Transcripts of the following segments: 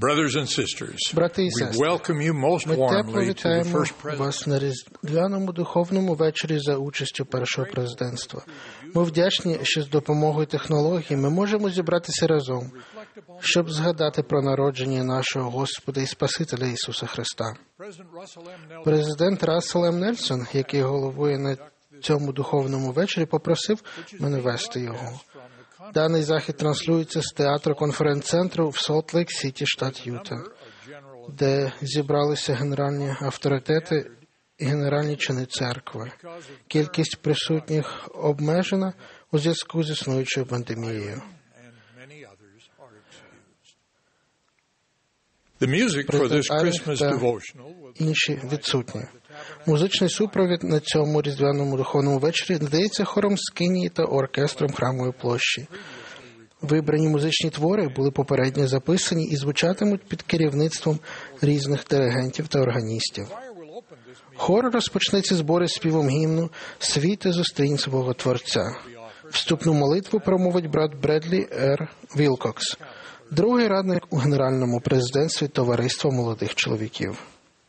Брати і сестри, ми тепло вітаємо вас на різдвяному духовному вечорі за участю першого президентства. Ми вдячні, що з допомогою технологій ми можемо зібратися разом, щоб згадати про народження нашого Господа і Спасителя Ісуса Христа. Президент Рассел М. Нельсон, який головує на цьому духовному вечорі, попросив мене вести його. Даний захід транслюється з театру конференц-центру в Солт-Лейк-Сіті, штат Юта, де зібралися генеральні авторитети і генеральні чини церкви. Кількість присутніх обмежена у зв'язку з існуючою пандемією. Президент та інші відсутні. Музичний супровід на цьому різдвяному духовному вечорі надається хором з Кенії та оркестром Храмової площі. Вибрані музичні твори були попередньо записані і звучатимуть під керівництвом різних диригентів та органістів. Хор розпочне ці збори співом гімну «Світе, зустрінь свого Творця». Вступну молитву промовить брат Бредлі Р. Вілкокс, другий радник у Генеральному президентстві Товариства молодих чоловіків.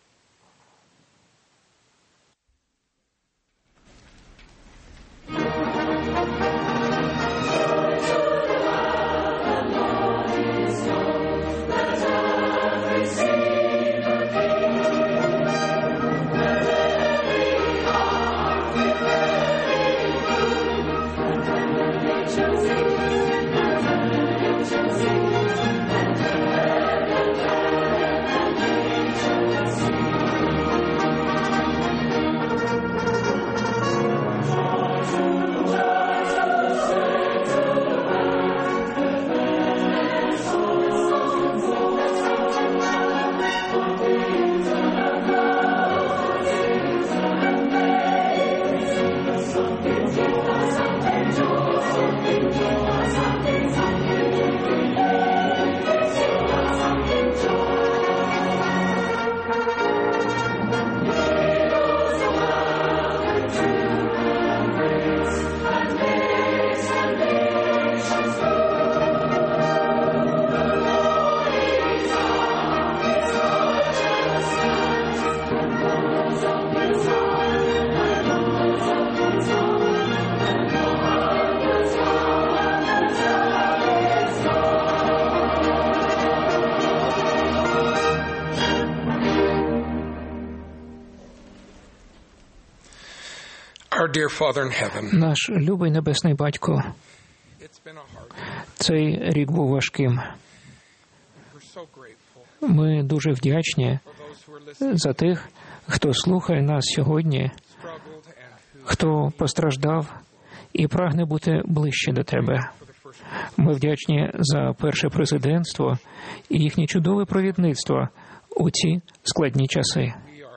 Наш любий Небесний Батько, цей рік був важким. Ми дуже вдячні за тих, хто слухає нас сьогодні, хто постраждав і прагне бути ближче до Тебе. Ми вдячні за перше президентство і їхнє чудове провідництво у ці складні часи.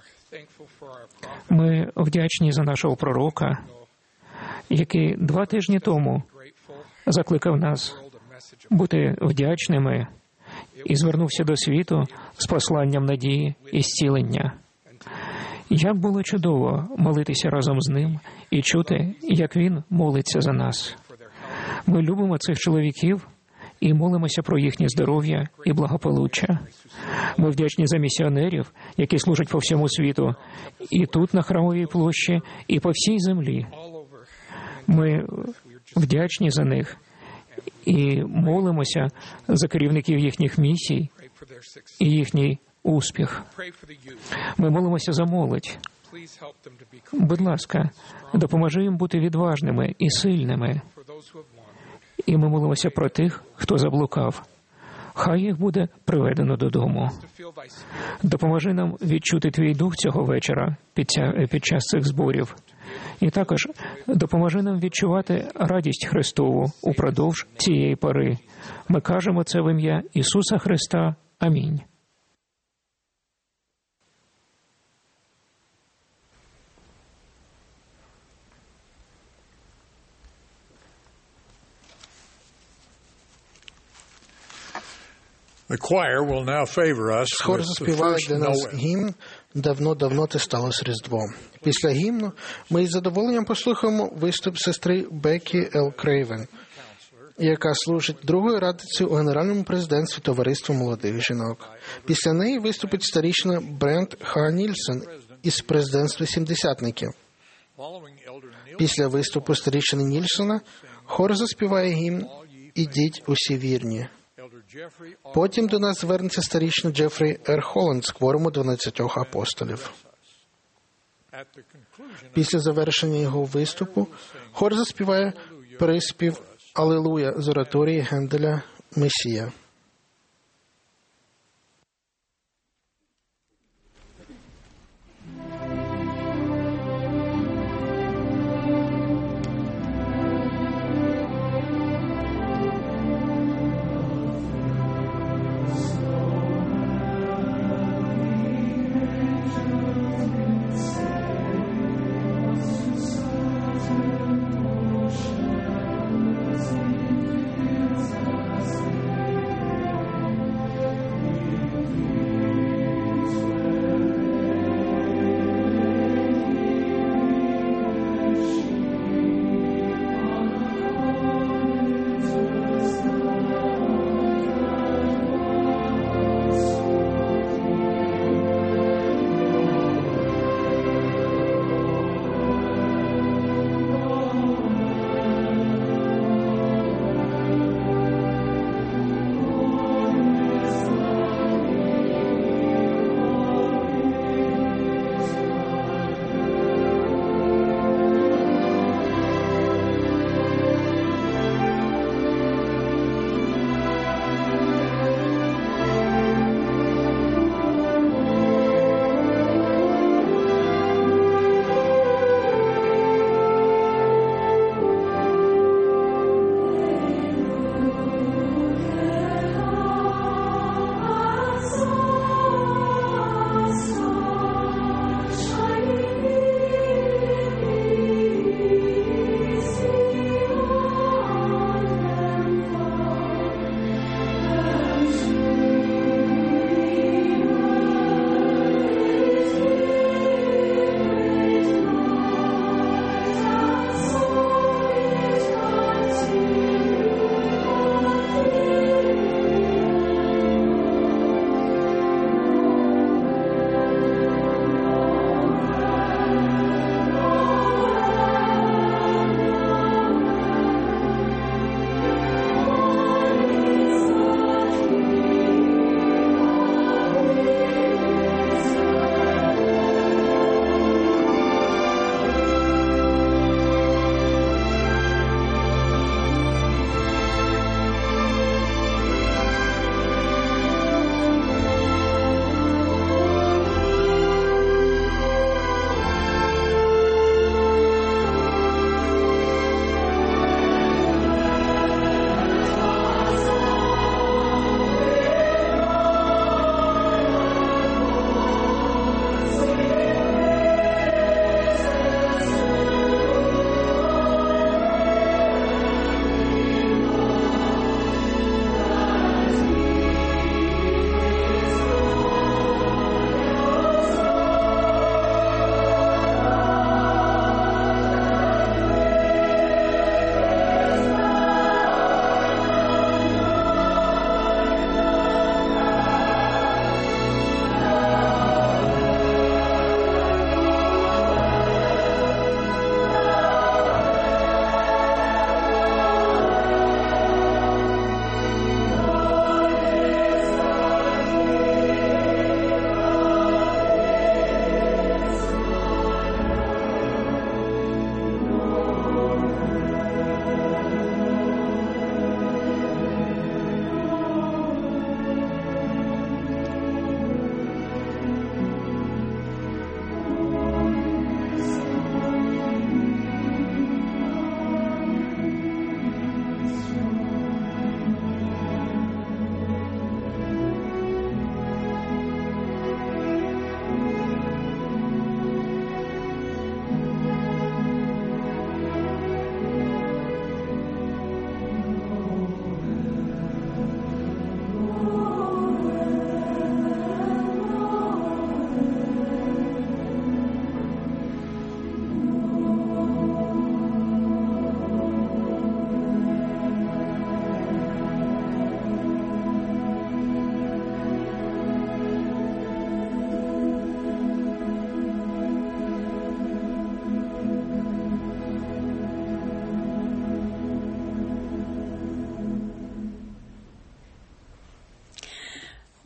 Ми вдячні за нашого пророка, який 2 тижні тому закликав нас бути вдячними і звернувся до світу з посланням надії і зцілення. Як було чудово молитися разом з ним і чути, як він молиться за нас. Ми любимо цих чоловіків і молимося про їхнє здоров'я і благополуччя. Ми вдячні за місіонерів, які служать по всьому світу, і тут, на Храмовій площі, і по всій землі. Ми вдячні за них і молимося за керівників їхніх місій і їхній успіх. Ми молимося за молодь. Будь ласка, допоможи їм бути відважними і сильними. І ми молимося про тих, хто заблукав. Хай їх буде приведено додому. Допоможи нам відчути Твій дух цього вечора під час цих зборів. І також допоможи нам відчувати радість Христову упродовж цієї пори. Ми кажемо це в ім'я Ісуса Христа. Амінь. Хор заспіває для нас гімн «Давно-давно це сталося Різдво». Після гімну ми із задоволенням послухаємо виступ сестри Бекі Л. Крейвен, яка служить другою радицею у Генеральному президентстві Товариства молодих жінок. Після неї виступить старішина Брент Х. Нільсен із президентства «Сімдесятників». Після виступу старішини Нільсена хор заспіває гімн «Ідіть усі вірні». Потім до нас звернеться старішина Джефрі Р. Холланд з кворуму 12 апостолів. Після завершення його виступу хор заспіває приспів «Алілуя» з ораторії Генделя «Месія».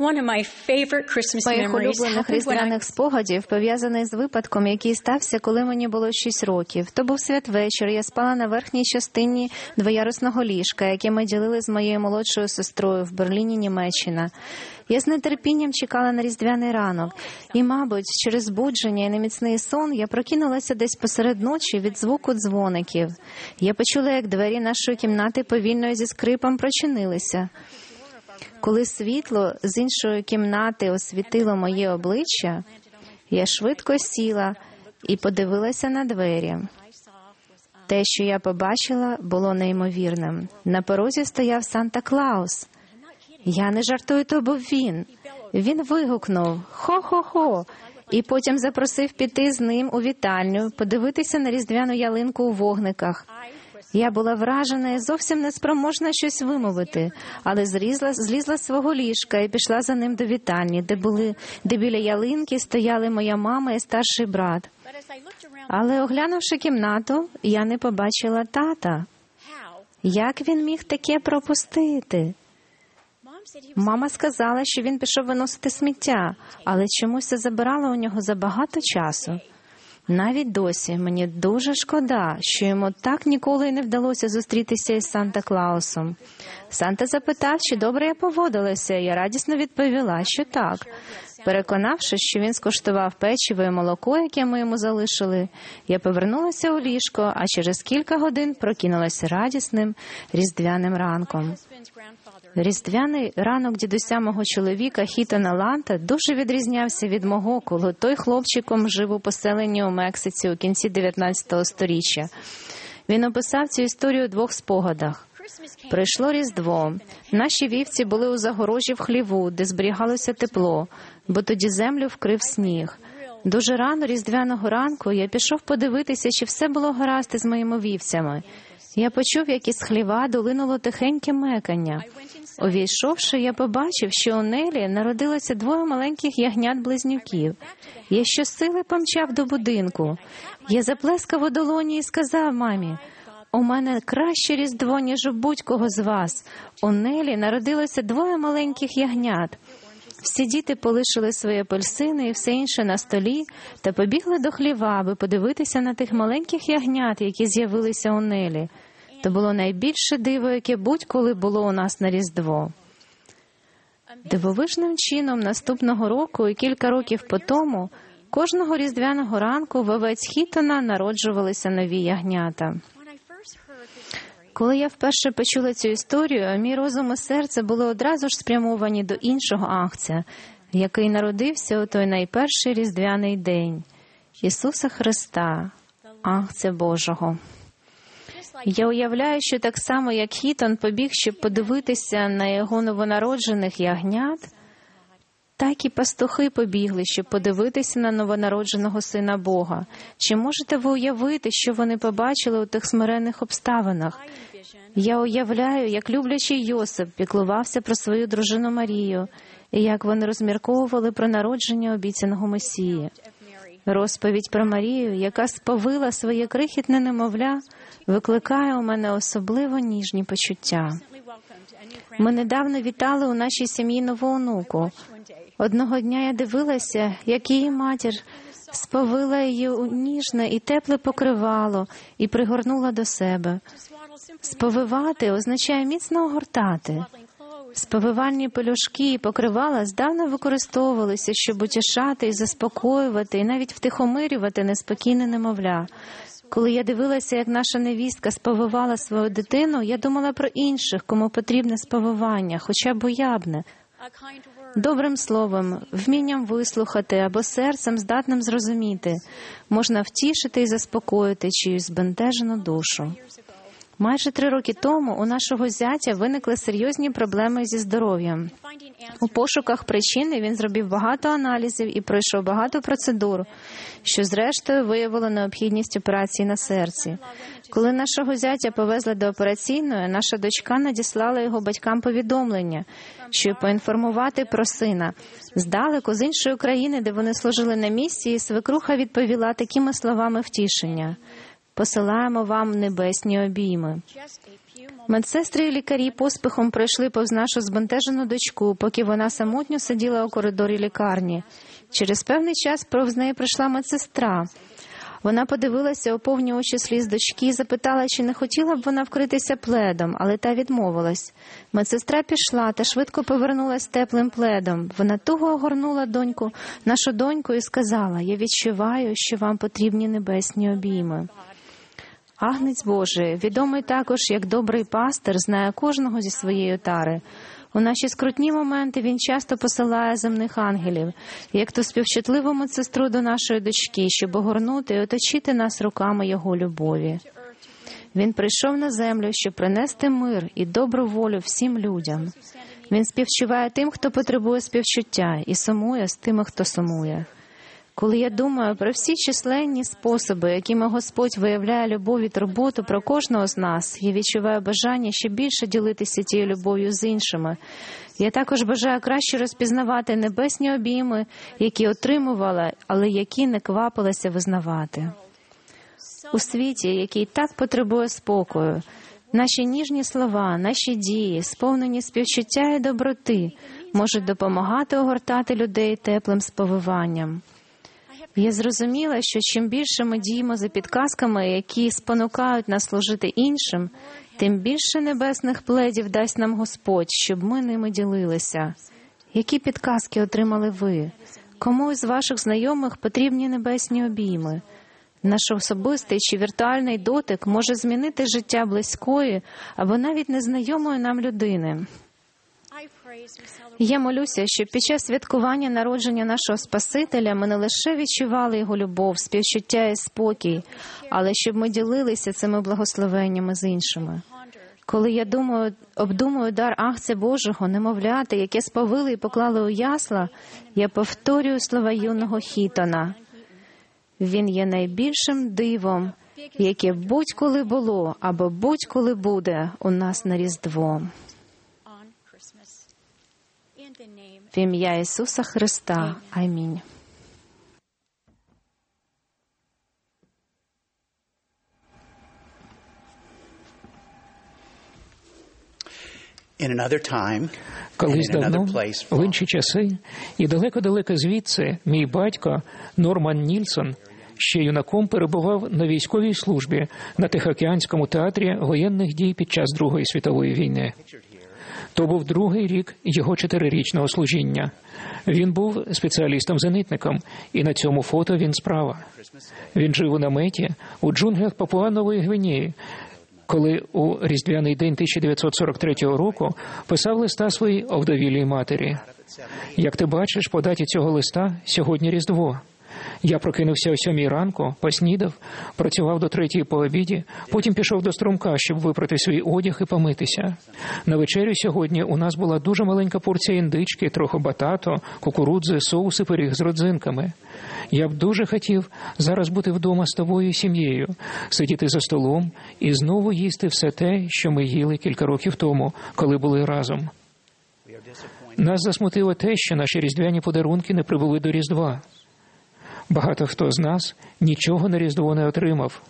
моїх улюблених різдвяних спогадів пов'язаний з випадком, який стався, коли мені було 6 років. То був святвечір, я спала на верхній частині двоярусного ліжка, яке ми ділили з моєю молодшою сестрою в Берліні, Німеччина. Я з нетерпінням чекала на різдвяний ранок, і, мабуть, через збудження і неміцний сон я прокинулася десь посеред ночі від звуку дзвоників. Я почула, як двері нашої кімнати повільно зі скрипом прочинилися. Коли світло з іншої кімнати освітило моє обличчя, я швидко сіла і подивилася на двері. Те, що я побачила, було неймовірним. На порозі стояв Санта-Клаус. Я не жартую, то був він. Він вигукнув «Хо-хо-хо!» і потім запросив піти з ним у вітальню, подивитися на різдвяну ялинку у вогниках. Я була вражена і зовсім неспроможна щось вимовити, але злізла з свого ліжка і пішла за ним до вітальні, де біля ялинки стояли моя мама і старший брат. Але, оглянувши кімнату, я не побачила тата. Як він міг таке пропустити? Мама сказала, що він пішов виносити сміття, але чомусь це забирало у нього забагато часу. Навіть досі мені дуже шкода, що йому так ніколи й не вдалося зустрітися із Санта-Клаусом. Санта запитав, чи добре я поводилася, і я радісно відповіла, що так. Переконавшись, що він скуштував печиво і молоко, яке ми йому залишили, я повернулася у ліжко, а через кілька годин прокинулася радісним різдвяним ранком. Різдвяний ранок дідуся мого чоловіка Хітона Ланта дуже відрізнявся від мого, коли той хлопчиком жив у поселенні у Мексиці у кінці 19 століття. Він описав цю історію у 2 спогадах. Прийшло Різдво. Наші вівці були у загорожі в хліву, де зберігалося тепло, бо тоді землю вкрив сніг. Дуже рано різдвяного ранку я пішов подивитися, чи все було гаразд із моїми вівцями. Я почув, як із хліва долинуло тихеньке мекання. Увійшовши, я побачив, що у Нелі народилося 2 маленьких ягнят-близнюків. Я щосили помчав до будинку. Я заплескав у долоні і сказав мамі: «У мене краще Різдво, ніж у будь-кого з вас. У Нелі народилося 2 маленьких ягнят». Всі діти полишили свої апельсини і все інше на столі та побігли до хліва, аби подивитися на тих маленьких ягнят, які з'явилися у Нелі. То було найбільше диво, яке будь-коли було у нас на Різдво. Дивовижним чином наступного року і кілька років по тому кожного різдвяного ранку в овець Хітона народжувалися нові ягнята. Коли я вперше почула цю історію, мій розум і серце були одразу ж спрямовані до іншого агця, який народився у той найперший різдвяний день – Ісуса Христа, агця Божого. Я уявляю, що так само, як Хітон побіг, щоб подивитися на його новонароджених ягнят, так і пастухи побігли, щоб подивитися на новонародженого Сина Бога. Чи можете ви уявити, що вони побачили у тих смиренних обставинах? Я уявляю, як люблячий Йосип піклувався про свою дружину Марію, і як вони розмірковували про народження обіцяного Месії. Розповідь про Марію, яка сповила своє крихітне немовля, викликає у мене особливо ніжні почуття. Ми недавно вітали у нашій сім'ї нову онуку. Одного дня я дивилася, як її матір сповила її у ніжне і тепле покривало і пригорнула до себе. Сповивати означає міцно огортати. Сповивальні пелюшки і покривала здавна використовувалися, щоб утішати і заспокоювати, і навіть втихомирювати неспокійне немовля. Коли я дивилася, як наша невістка сповивала свою дитину, я думала про інших, кому потрібне сповивання, хоча б уявне. Добрим словом, вмінням вислухати або серцем здатним зрозуміти, можна втішити і заспокоїти чиюсь збентежену душу. Майже 3 роки тому у нашого зятя виникли серйозні проблеми зі здоров'ям. У пошуках причини він зробив багато аналізів і пройшов багато процедур, що зрештою виявило необхідність операції на серці. Коли нашого зятя повезли до операційної, наша дочка надіслала його батькам повідомлення, щоб поінформувати про сина. Здалеку, з іншої країни, де вони служили на місії, свекруха відповіла такими словами втішення: Посилаємо вам небесні обійми. Медсестри і лікарі поспіхом пройшли повз нашу збентежену дочку, поки вона самотньо сиділа у коридорі лікарні. Через певний час повз неї прийшла медсестра. Вона подивилася у повні очі сліз дочки і запитала, чи не хотіла б вона вкритися пледом, але та відмовилась. Медсестра пішла та швидко повернулась теплим пледом. Вона туго огорнула нашу доньку і сказала: «Я відчуваю, що вам потрібні небесні обійми». Агнець Божий, відомий також як добрий пастир, знає кожного зі своєї отари. У наші скрутні моменти він часто посилає земних ангелів, як ту співчутливу медсестру до нашої дочки, щоб огорнути і оточити нас руками його любові. Він прийшов на землю, щоб принести мир і добру волю всім людям. Він співчуває тим, хто потребує співчуття, і сумує з тими, хто сумує. Коли я думаю про всі численні способи, якими Господь виявляє любов і турботу про кожного з нас, я відчуваю бажання ще більше ділитися тією любов'ю з іншими. Я також бажаю краще розпізнавати небесні обійми, які отримувала, але які не квапилася визнавати. У світі, який так потребує спокою, наші ніжні слова, наші дії, сповнені співчуття і доброти, можуть допомагати огортати людей теплим сповиванням. Я зрозуміла, що чим більше ми діємо за підказками, які спонукають нас служити іншим, тим більше небесних пледів дасть нам Господь, щоб ми ними ділилися. Які підказки отримали ви? Кому із ваших знайомих потрібні небесні обійми? Наш особистий чи віртуальний дотик може змінити життя близької або навіть незнайомої нам людини. Я молюся, щоб під час святкування народження нашого Спасителя ми не лише відчували Його любов, співчуття і спокій, але щоб ми ділилися цими благословеннями з іншими. Коли я обдумую дар Агнця Божого, немовляти, яке сповили і поклали у ясла, я повторюю слова юного Хітона. Він є найбільшим дивом, яке будь-коли було або будь-коли буде у нас на Різдво. В ім'я Ісуса Христа. Амінь. Колись давно, в інші часи, і далеко-далеко звідси, мій батько Норман Нільсон ще юнаком перебував на військовій службі на Тихоокеанському театрі воєнних дій під час Другої світової війни. То був другий рік його 4-річного служіння. Він був спеціалістом-зенитником, і на цьому фото він справа. Він жив у наметі у джунглях Папуа-Нової Гвінеї, коли у різдвяний день 1943 року писав листа своїй овдовілій матері. Як ти бачиш, по даті цього листа сьогодні Різдво. Я прокинувся о 7 ранку, поснідав, працював до 3 по обіді, потім пішов до струмка, щоб випрати свій одяг і помитися. На вечерю сьогодні у нас була дуже маленька порція індички, трохи батато, кукурудзи, соус і пиріг з родзинками. Я б дуже хотів зараз бути вдома з тобою і сім'єю, сидіти за столом і знову їсти все те, що ми їли кілька років тому, коли були разом. Нас засмутило те, що наші різдвяні подарунки не прибули до Різдва. Багато хто з нас нічого на Різдво не отримав.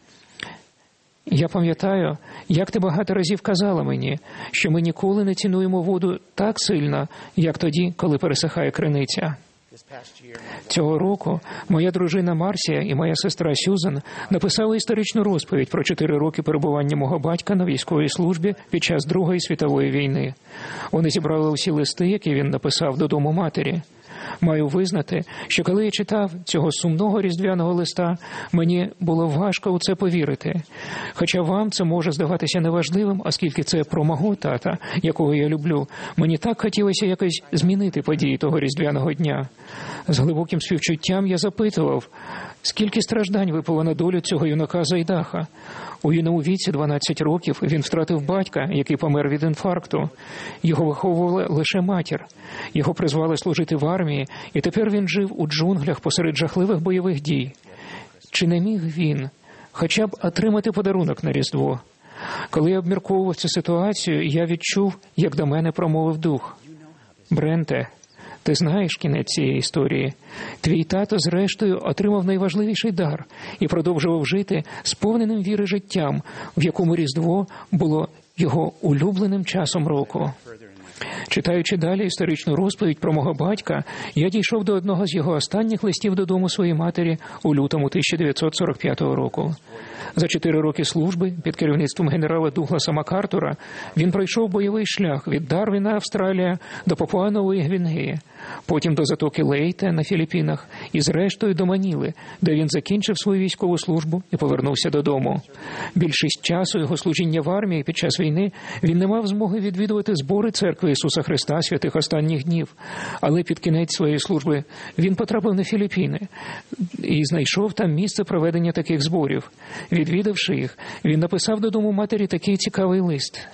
Я пам'ятаю, як ти багато разів казала мені, що ми ніколи не цінуємо воду так сильно, як тоді, коли пересихає криниця. Цього року моя дружина Марсія і моя сестра Сюзан написали історичну розповідь про 4 роки перебування мого батька на військовій службі під час Другої світової війни. Вони зібрали усі листи, які він написав додому матері. Маю визнати, що коли я читав цього сумного різдвяного листа, мені було важко у це повірити. Хоча вам це може здаватися неважливим, оскільки це про мого тата, якого я люблю, мені так хотілося якось змінити події того різдвяного дня. З глибоким співчуттям я запитував, скільки страждань випало на долю цього юнака Зайдаха. У юному віці 12 років він втратив батька, який помер від інфаркту. Його виховувала лише матір. Його призвали служити в армії, і тепер він жив у джунглях посеред жахливих бойових дій. Чи не міг він хоча б отримати подарунок на Різдво? Коли я обмірковував цю ситуацію, я відчув, як до мене промовив дух. Бренте, Ти знаєш кінець цієї історії. Твій тато, зрештою, отримав найважливіший дар і продовжував жити сповненим віри життям, в якому Різдво було його улюбленим часом року. Читаючи далі історичну розповідь про мого батька, я дійшов до одного з його останніх листів додому своїй матері у лютому 1945 року. За 4 роки служби під керівництвом генерала Дугласа МакАртура він пройшов бойовий шлях від Дарвіна, Австралія, до Папуа-Нової Гвінеї, потім до затоки Лейте на Філіппінах і зрештою до Маніли, де він закінчив свою військову службу і повернувся додому. Більшість часу його служіння в армії під час війни він не мав змоги відвідувати збори Церкви Ісуса Христа святих останніх днів, але під кінець своєї служби він потрапив на Філіппіни і знайшов там місце проведення таких зборів. Відвідавши їх, він написав додому матері такий цікавий лист.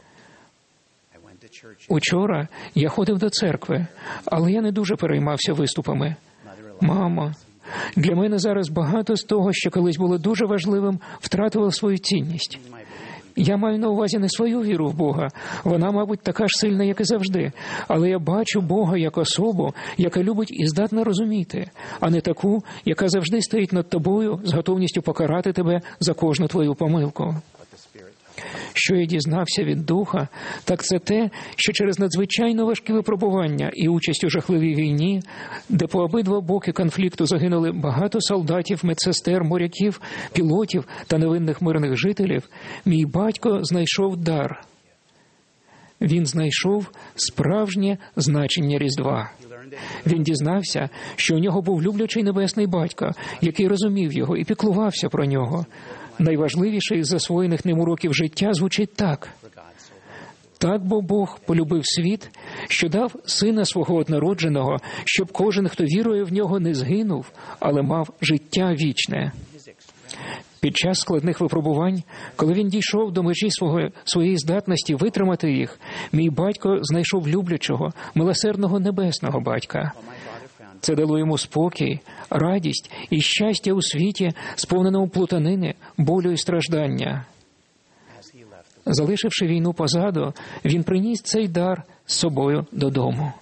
Учора я ходив до церкви, але я не дуже переймався виступами. Мамо, для мене зараз багато з того, що колись було дуже важливим, втратило свою цінність. Я маю на увазі не свою віру в Бога, вона, мабуть, така ж сильна, як і завжди, але я бачу Бога як особу, яка любить і здатна розуміти, а не таку, яка завжди стоїть над тобою з готовністю покарати тебе за кожну твою помилку. Що я дізнався від Духа, так це те, що через надзвичайно важкі випробування і участь у жахливій війні, де по обидва боки конфлікту загинули багато солдатів, медсестер, моряків, пілотів та невинних мирних жителів, мій батько знайшов дар. Він знайшов справжнє значення Різдва. Він дізнався, що у нього був люблячий небесний батько, який розумів його і піклувався про нього. Найважливіше із засвоєних ним уроків життя звучить так. Так бо Бог полюбив світ, що дав Сина Свого однородженого, щоб кожен, хто вірує в Нього, не згинув, але мав життя вічне. Під час складних випробувань, коли він дійшов до межі своєї здатності витримати їх, мій батько знайшов люблячого, милосердного небесного батька. Це дало йому спокій, радість і щастя у світі, сповненому плутанини, болю і страждання. Залишивши війну позаду, він приніс цей дар з собою додому.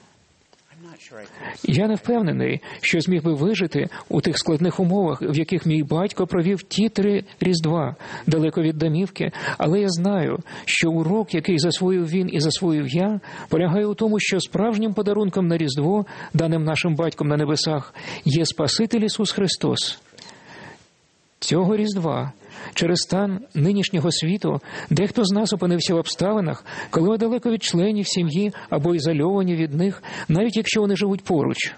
Я не впевнений, що зміг би вижити у тих складних умовах, в яких мій батько провів ті 3 Різдва, далеко від домівки, але я знаю, що урок, який засвоїв він і засвоїв я, полягає у тому, що справжнім подарунком на Різдво, даним нашим батьком на небесах, є Спаситель Ісус Христос. Цього Різдва, через стан нинішнього світу, дехто з нас опинився в обставинах, коли далеко від членів сім'ї або ізольовані від них, навіть якщо вони живуть поруч.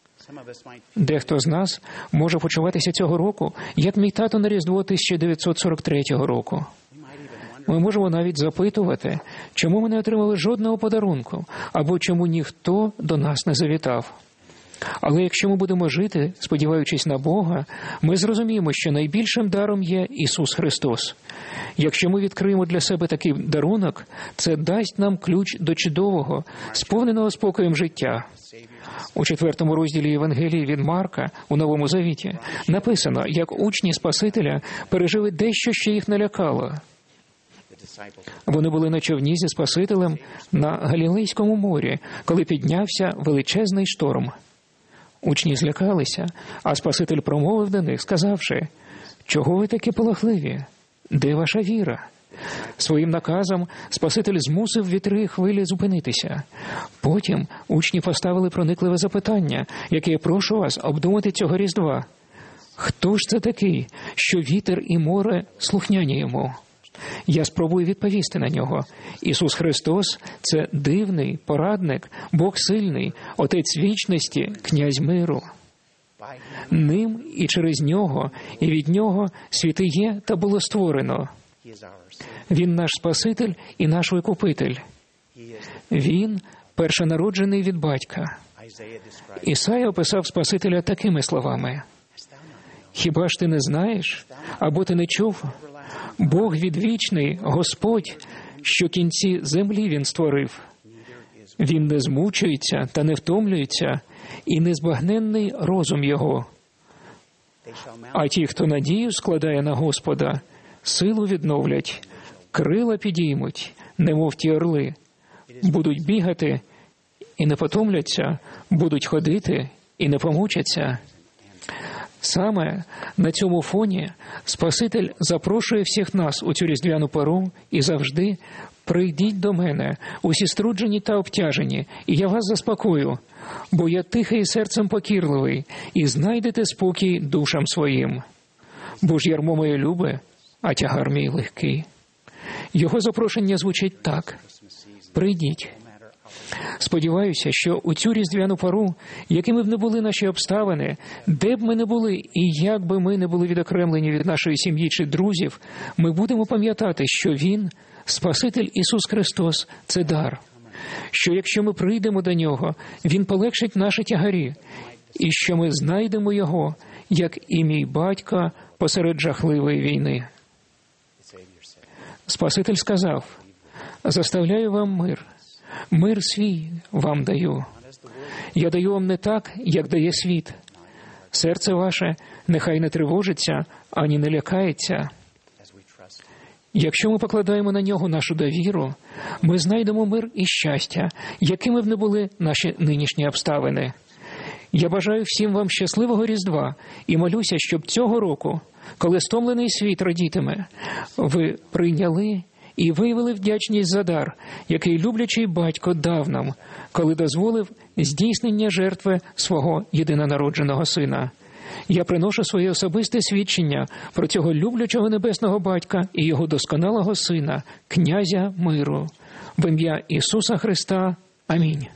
Дехто з нас може почуватися цього року, як мій тато на Різдво 1943 року. Ми можемо навіть запитувати, чому ми не отримали жодного подарунку, або чому ніхто до нас не завітав. Але якщо ми будемо жити, сподіваючись на Бога, ми зрозуміємо, що найбільшим даром є Ісус Христос. Якщо ми відкриємо для себе такий дарунок, це дасть нам ключ до чудового, сповненого спокоєм життя. У 4 розділі Євангелії від Марка у Новому Завіті написано, як учні Спасителя пережили дещо, що їх налякало. Вони були на човні зі Спасителем на Галілейському морі, коли піднявся величезний шторм. Учні злякалися, а Спаситель промовив до них, сказавши: «Чого ви такі полохливі? Де ваша віра?» Своїм наказом Спаситель змусив вітри і хвилі зупинитися. Потім учні поставили проникливе запитання, яке я прошу вас обдумати цього Різдва. Хто ж це такий, що вітер і море слухняні йому? Я спробую відповісти на нього. Ісус Христос – це дивний порадник, Бог сильний, Отець вічності, Князь миру. Ним і через Нього, і від Нього світи є та було створено. Він наш Спаситель і наш Викупитель. Він – першонароджений від Батька. Ісая описав Спасителя такими словами: «Хіба ж ти не знаєш, або ти не чув? Бог відвічний, Господь, що кінці землі Він створив. Він не змучується та не втомлюється, і незбагненний розум Його. А ті, хто надію складає на Господа, силу відновлять, крила підіймуть, немов ті орли, будуть бігати і не потомляться, будуть ходити і не помучаться. Саме на цьому фоні Спаситель запрошує всіх нас у цю різдвяну пору і завжди: «Прийдіть до мене, усі струджені та обтяжені, і я вас заспокою, бо я тихий і серцем покірливий, і знайдете спокій душам своїм. Бо ж ярмо моє любе, а тягар мій легкий». Його запрошення звучить так: «Прийдіть». Сподіваюся, що у цю різдвяну пору, якими б не були наші обставини, де б ми не були і як би ми не були відокремлені від нашої сім'ї чи друзів, ми будемо пам'ятати, що Він, Спаситель Ісус Христос, – це дар. Що якщо ми прийдемо до Нього, Він полегшить наші тягарі, і що ми знайдемо Його, як і мій батько посеред жахливої війни. Спаситель сказав: «Заставляю вам мир. Мир свій вам даю. Я даю вам не так, як дає світ. Серце ваше нехай не тривожиться, ані не лякається». Якщо ми покладаємо на Нього нашу довіру, ми знайдемо мир і щастя, якими б не були наші нинішні обставини. Я бажаю всім вам щасливого Різдва і молюся, щоб цього року, коли стомлений світ радітиме, ви прийняли і виявили вдячність за дар, який люблячий батько дав нам, коли дозволив здійснення жертви свого єдинонародженого сина. Я приношу своє особисте свідчення про цього люблячого небесного батька і його досконалого сина, князя миру. В ім'я Ісуса Христа. Амінь.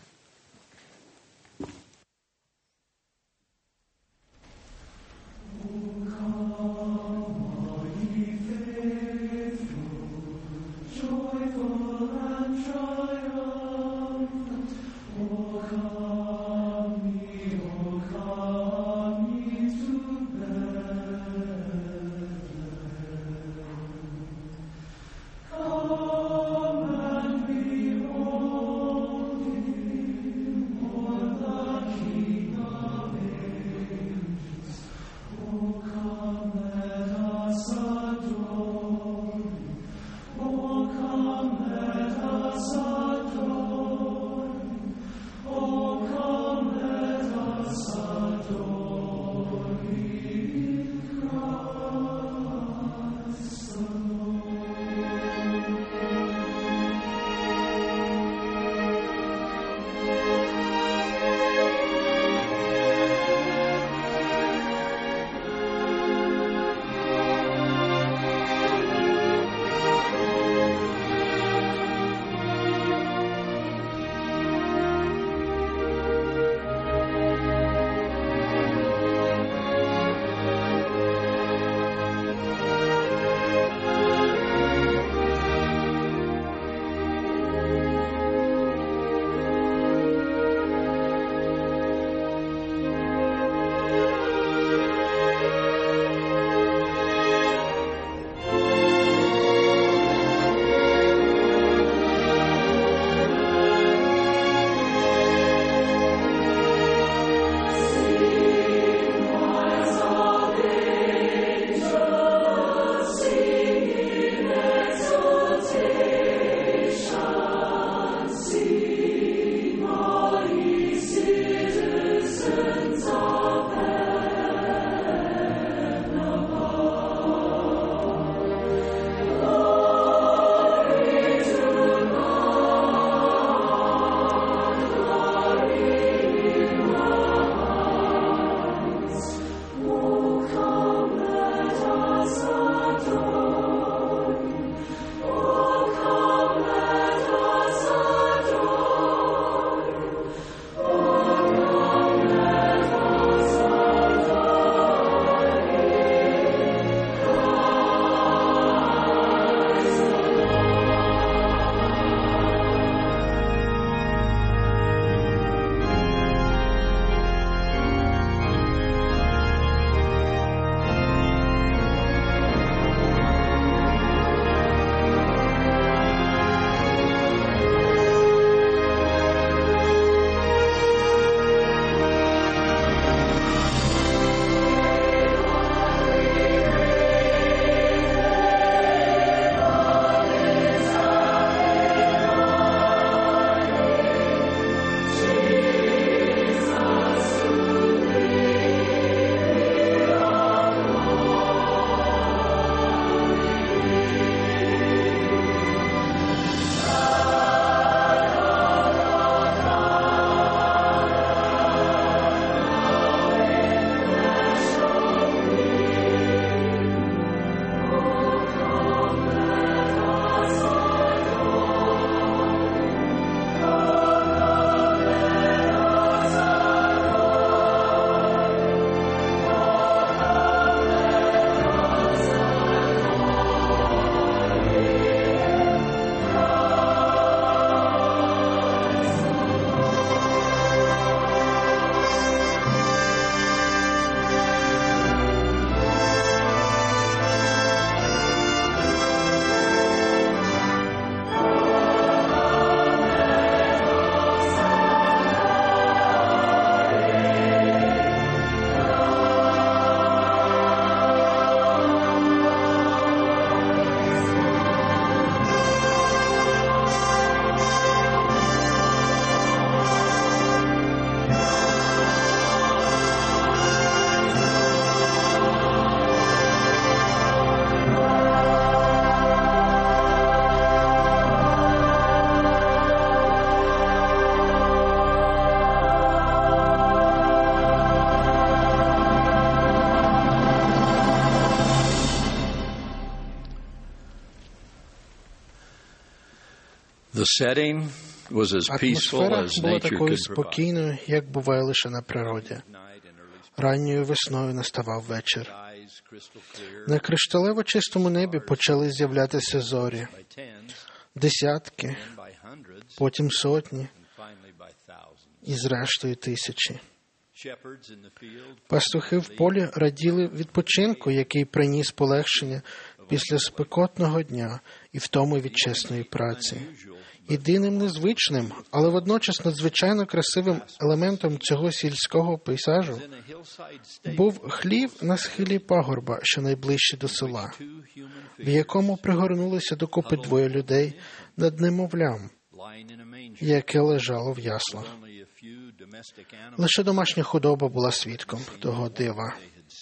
Атмосфера була такою спокійною, як буває лише на природі. Ранньою весною наставав вечір. На кришталево чистому небі почали з'являтися зорі. Десятки, потім сотні і зрештою тисячі. Пастухи в полі раділи відпочинку, який приніс полегшення після спекотного дня і втоми від чесної праці. Єдиним незвичним, але водночас надзвичайно красивим елементом цього сільського пейзажу був хлів на схилі пагорба, що найближче до села, в якому пригорнулися докупи двоє людей над немовлям, яке лежало в яслах. Лише домашня худоба була свідком того дива.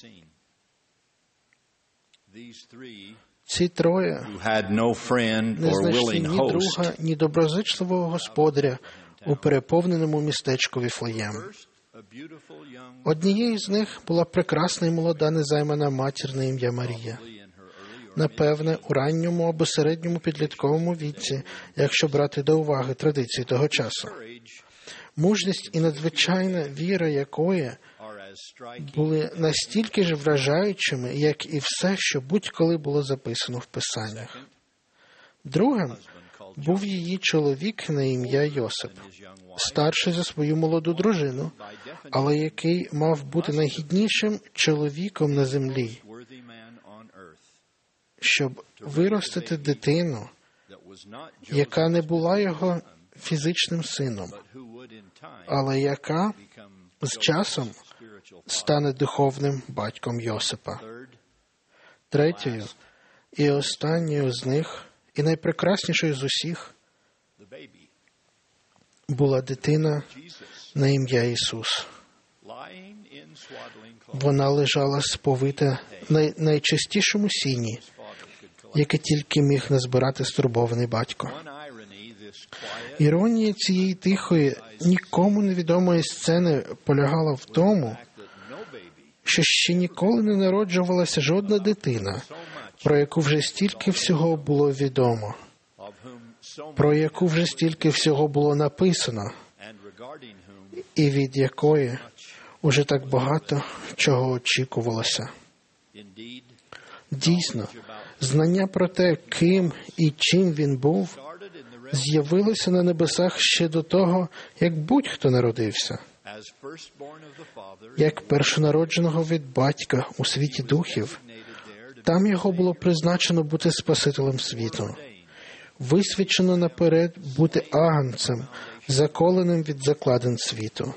Ці троє не знайшли ні друга, ні доброзичливого господаря у переповненому містечку Віфлеєм. Однією з них була прекрасна і молода незаймана матір на ім'я Марія. Напевне, у ранньому або середньому підлітковому віці, якщо брати до уваги традиції того часу. Мужність і надзвичайна віра якої були настільки ж вражаючими, як і все, що будь-коли було записано в Писаннях. Другим був її чоловік на ім'я Йосип, старший за свою молоду дружину, але який мав бути найгіднішим чоловіком на землі, щоб виростити дитину, яка не була його фізичним сином, але яка з часом стане духовним батьком Йосипа. Третьою і останньою з них, і найпрекраснішою з усіх, була дитина на ім'я Ісус. Вона лежала сповита на найчистішому сіні, яке тільки міг назбирати стурбований батько. Іронія цієї тихої, нікому невідомої сцени полягала в тому, що ще ніколи не народжувалася жодна дитина, про яку вже стільки всього було відомо, про яку вже стільки всього було написано, і від якої уже так багато чого очікувалося. Дійсно, знання про те, ким і чим він був, з'явилося на небесах ще до того, як будь-хто народився. Як першонародженого від батька у світі духів, там його було призначено бути Спасителем світу, висвячено наперед бути агнцем, заколеним від закладин світу.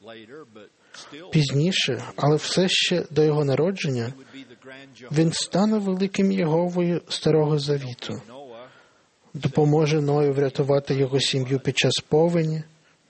Пізніше, але все ще до його народження, він стане великим Єговою Старого Завіту, допоможе Ною врятувати його сім'ю під час повені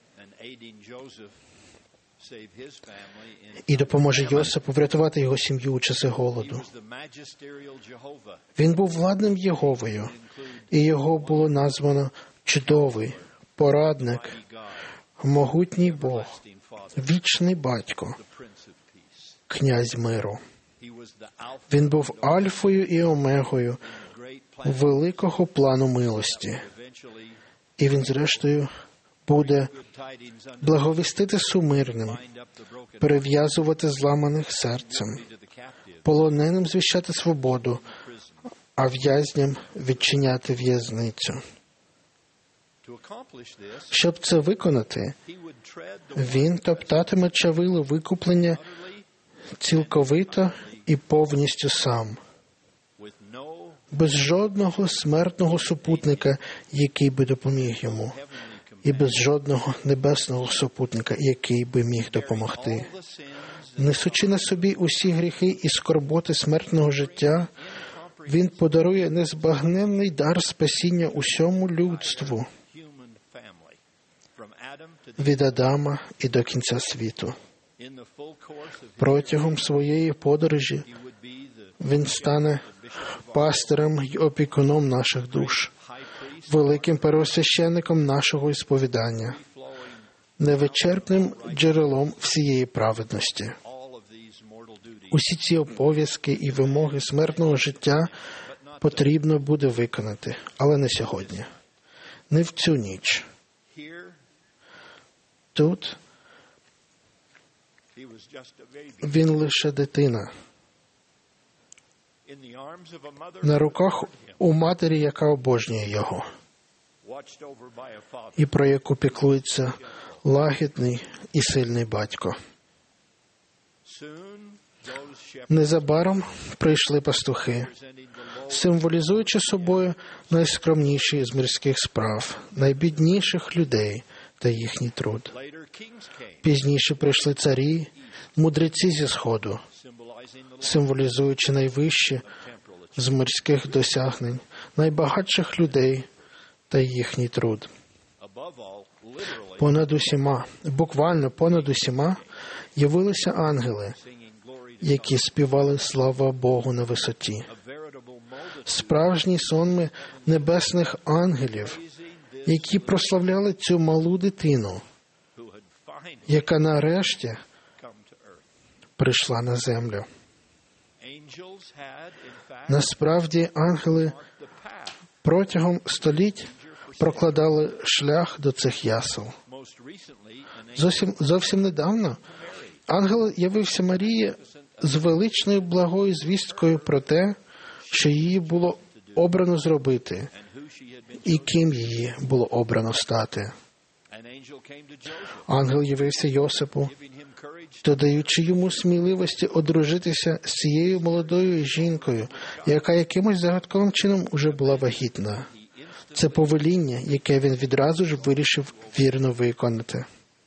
і допоможе Йосипу врятувати його сім'ю у часи голоду. Він був владним Єговою, і його було названо Чудовий, Порадник, Могутній Бог, Вічний Батько, Князь миру. Він був Альфою і Омегою великого плану милості. І він, зрештою, буде благовістити сумирним, перев'язувати зламаних серцем, полоненим звіщати свободу, а в'язням відчиняти в'язницю. Щоб це виконати, він топтатиме чавило викуплення цілковито і повністю сам, без жодного смертного супутника, який би допоміг йому, і без жодного небесного супутника, який би міг допомогти. Несучи на собі усі гріхи і скорботи смертного життя, він подарує незбагненний дар спасіння усьому людству від Адама і до кінця світу. Протягом своєї подорожі він стане пастирем й опікуном наших душ, великим первосвященником нашого ісповідання, невичерпним джерелом всієї праведності. Усі ці обов'язки і вимоги смертного життя потрібно буде виконати, але не сьогодні. не в цю ніч. Тут він лише дитина. На руках у матері, яка обожнює його, і про яку піклується лагідний і сильний батько. Незабаром прийшли пастухи, символізуючи собою найскромніші з мирських справ, найбідніших людей та їхній труд. Пізніше прийшли царі, мудреці зі Сходу, символізуючи найвищі з мирських досягнень, найбагатших людей та їхній труд. Понад усіма, буквально понад усіма, явилися ангели, які співали «Слава Богу на висоті». Справжні сонми небесних ангелів, які прославляли цю малу дитину, яка нарешті прийшла на землю. Насправді, ангели протягом століть прокладали шлях до цих ясел. Зовсім недавно ангел явився Марії з величною благою звісткою про те, що її було обрано зробити, і ким її було обрано стати. Ангел явився Йосипу, додаючи йому сміливості одружитися з цією молодою жінкою, яка якимось загадковим чином уже була вагітна. Це повеління, яке він відразу ж вирішив вірно виконати.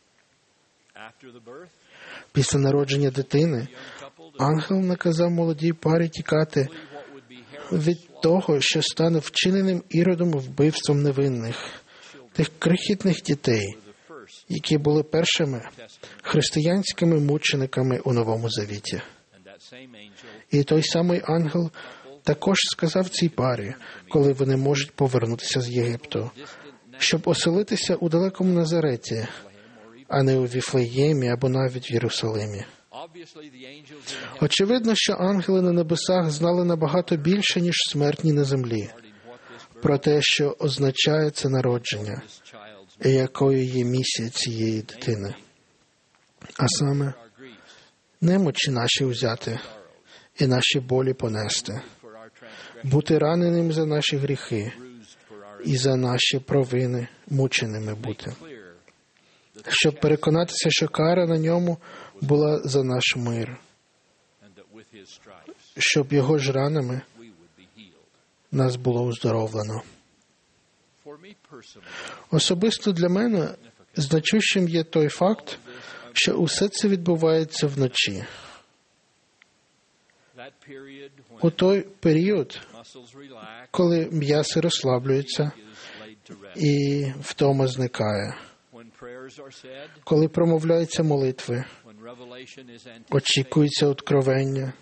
Після народження дитини ангел наказав молодій парі тікати від того, що стане вчиненим Іродом вбивством невинних, тих крихітних дітей, які були першими християнськими мучениками у Новому Завіті. І той самий ангел також сказав цій парі, коли вони можуть повернутися з Єгипту, щоб оселитися у далекому Назареті, а не у Віфлеємі або навіть в Єрусалимі. Очевидно, що ангели на небесах знали набагато більше, ніж смертні на землі, про те, що означає це народження, і якою є місія цієї дитини. А саме, немочі наші взяти і наші болі понести, бути раненим за наші гріхи і за наші провини мученими бути, щоб переконатися, що кара на ньому була за наш мир, щоб його ж ранами нас було оздоровлено. Особисто для мене значущим є той факт, що усе це відбувається вночі. У той період, коли м'язи розслаблюються і втома зникає, коли промовляються молитви, очікується откровення,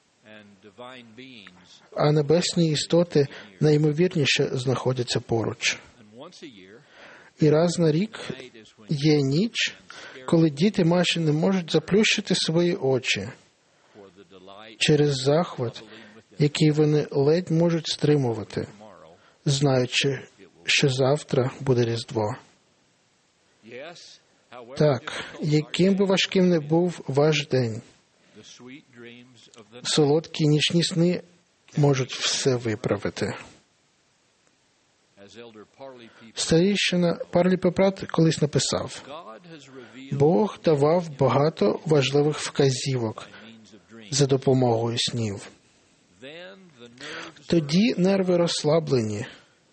а небесні істоти найімовірніше знаходяться поруч. І раз на рік є ніч, коли діти майже не можуть заплющити свої очі через захват, який вони ледь можуть стримувати, знаючи, що завтра буде Різдво. Так, яким би важким не був ваш день, солодкі нічні сни можуть все виправити. Старійшина Парлі Пепрат колись написав: Бог давав багато важливих вказівок за допомогою снів. Тоді нерви розслаблені,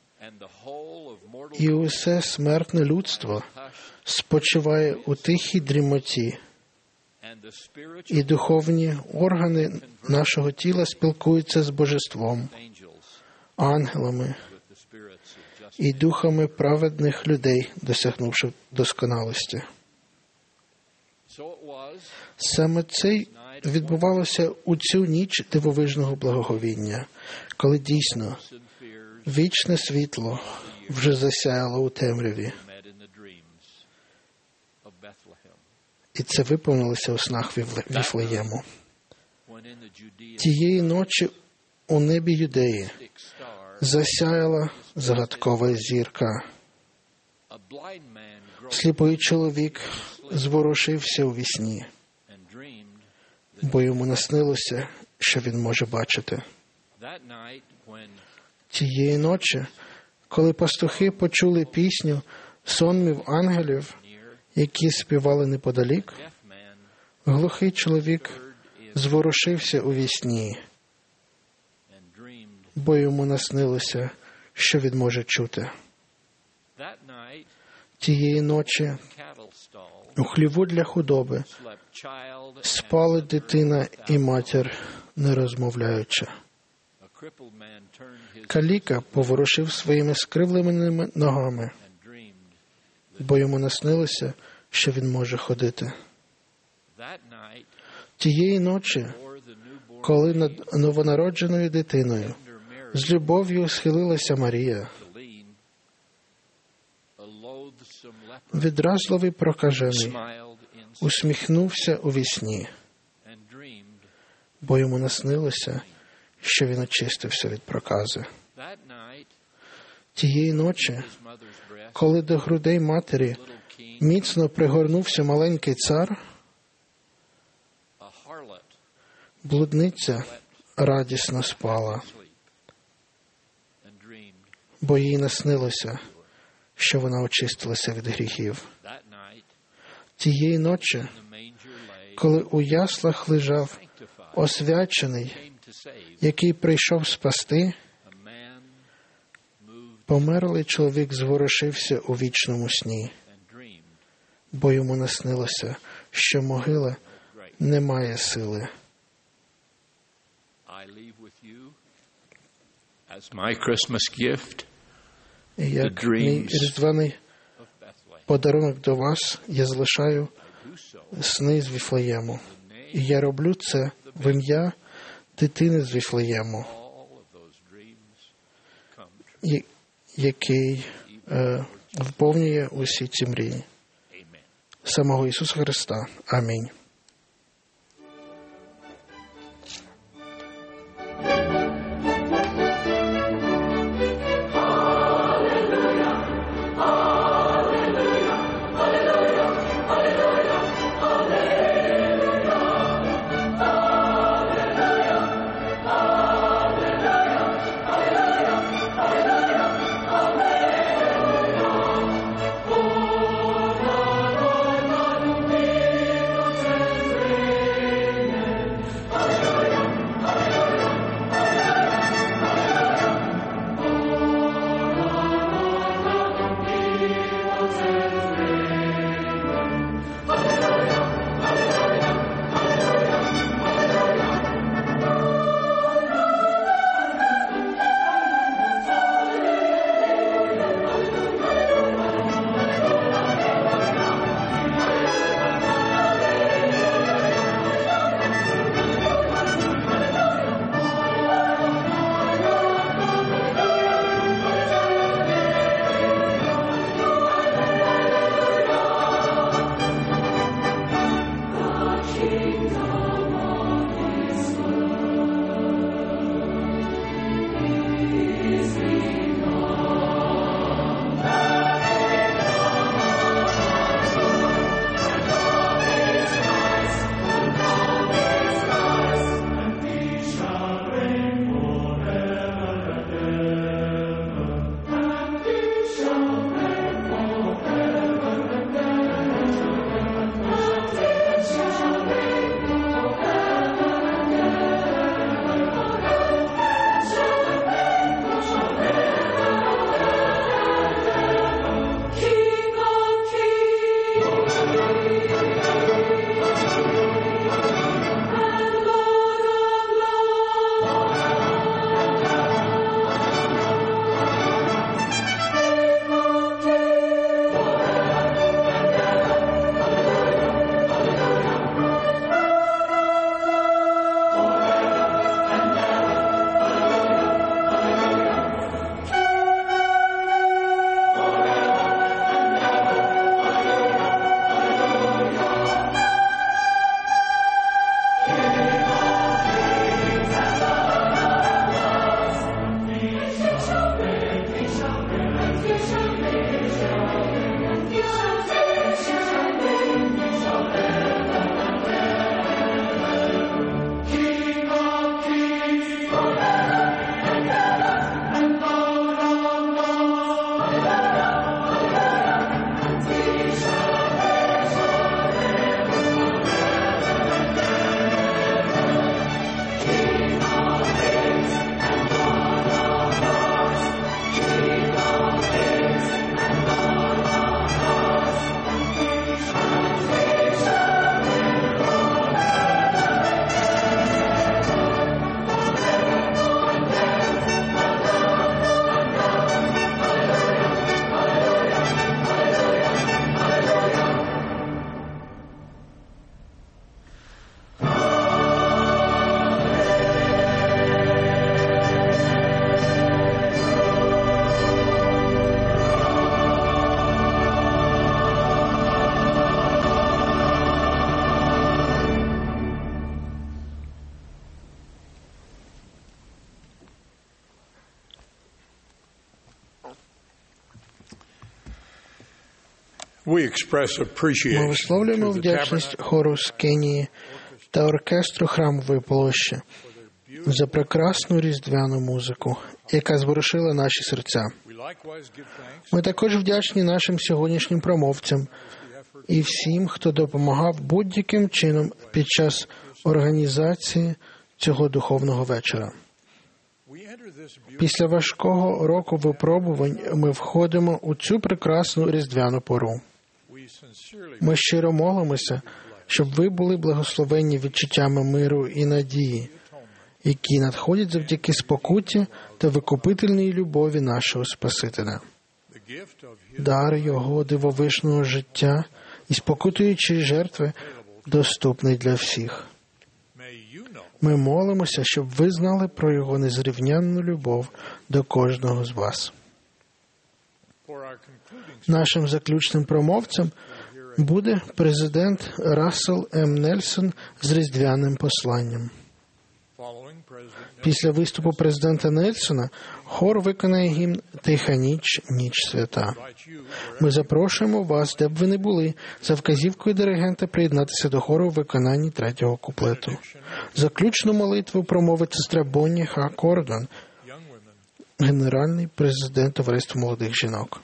і усе смертне людство спочиває у тихій дрімоті, і духовні органи нашого тіла спілкуються з Божеством, ангелами і духами праведних людей, досягнувши досконалості. Саме це відбувалося у цю ніч дивовижного благоговіння, коли дійсно вічне світло вже засяяло у темряві. І це виповнилося у снах Віфлеєму. Тієї ночі у небі Юдеї засяяла загадкова зірка, Сліпий чоловік зворушився у вісні, бо йому наснилося, що він може бачити. Тієї ночі, коли пастухи почули пісню сонмів ангелів, які співали неподалік, глухий чоловік зворушився у вісні, бо йому наснилося, що він може чути. Тієї ночі у хліву для худоби спали дитина і матір, не розмовляючи. Каліка поворушив своїми скривленими ногами, бо йому наснилося, що він може ходити. Тієї ночі, коли над новонародженою дитиною з любов'ю схилилася Марія, відразливий прокажений усміхнувся у вісні, бо йому наснилося, що він очистився від прокази. Тієї ночі, коли до грудей матері міцно пригорнувся маленький цар, блудниця радісно спала, бо їй наснилося, що вона очистилася від гріхів. Тієї ночі, коли у яслах лежав освячений, який прийшов спасти, померлий чоловік зворушився у вічному сні, бо йому наснилося, що могила не має сили. І як мій різдвяний подарунок до вас, я залишаю сни з Віфлеєму. І я роблю це в ім'я дитини з Віфлеєму, який вповнює усі ці мрії. Самого Ісуса Христа. Амінь. Ми висловлюємо вдячність хору з Кенії та оркестру Храмової площі за прекрасну різдвяну музику, яка зворушила наші серця. Ми також вдячні нашим сьогоднішнім промовцям і всім, хто допомагав будь-яким чином під час організації цього духовного вечора. Після важкого року випробувань ми входимо у цю прекрасну різдвяну пору. Ми щиро молимося, щоб ви були благословенні відчуттями миру і надії, які надходять завдяки спокуті та викупительній любові нашого Спасителя. Дар Його дивовижного життя і спокутуючої жертви доступний для всіх. Ми молимося, щоб ви знали про Його незрівнянну любов до кожного з вас. Нашим заключним промовцем буде президент Рассел М. Нельсон з різдвяним посланням. Після виступу президента Нельсона хор виконає гімн «Тиха ніч, ніч свята». Ми запрошуємо вас, де б ви не були, за вказівкою диригента приєднатися до хору в виконанні третього куплету. Заключну молитву промовить сестра Бонні Ха Кордон, генеральний президент Товариства молодих жінок.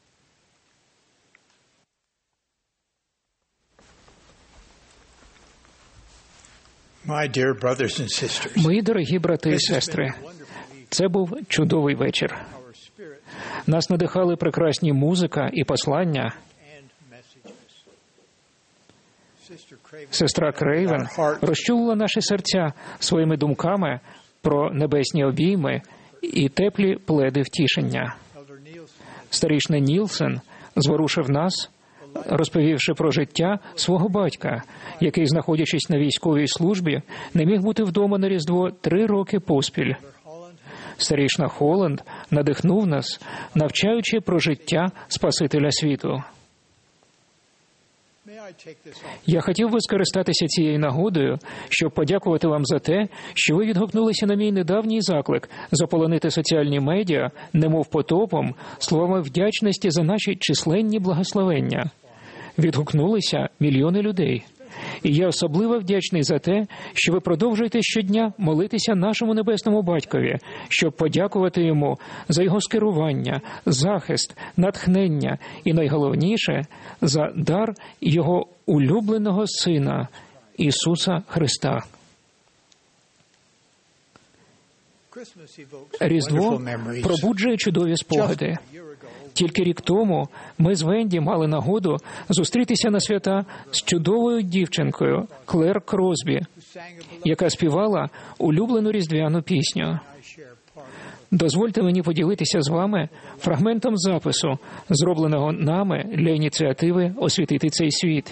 Мої дорогі брати і сестри, це був чудовий вечір. Нас надихали прекрасні музика і послання. Сестра Крейвен розчулила наші серця своїми думками про небесні обійми і теплі пледи втішення. Старішина Нілсен зворушив нас, розповівши про життя свого батька, який, знаходячись на військовій службі, не міг бути вдома на Різдво 3 роки поспіль. Старішина Холланд надихнув нас, навчаючи про життя Спасителя світу. Я хотів би скористатися цією нагодою, щоб подякувати вам за те, що ви відгукнулися на мій недавній заклик заполонити соціальні медіа, немов потопом, словами вдячності за наші численні благословення. Відгукнулися мільйони людей. І я особливо вдячний за те, що ви продовжуєте щодня молитися нашому Небесному Батькові, щоб подякувати Йому за Його скерування, захист, натхнення і, найголовніше, за дар Його улюбленого Сина Ісуса Христа. Різдво пробуджує чудові спогади. Тільки рік тому ми з Венді мали нагоду зустрітися на свята з чудовою дівчинкою Клер Кросбі, яка співала улюблену різдвяну пісню. Дозвольте мені поділитися з вами фрагментом запису, зробленого нами для ініціативи «Освітити цей світ».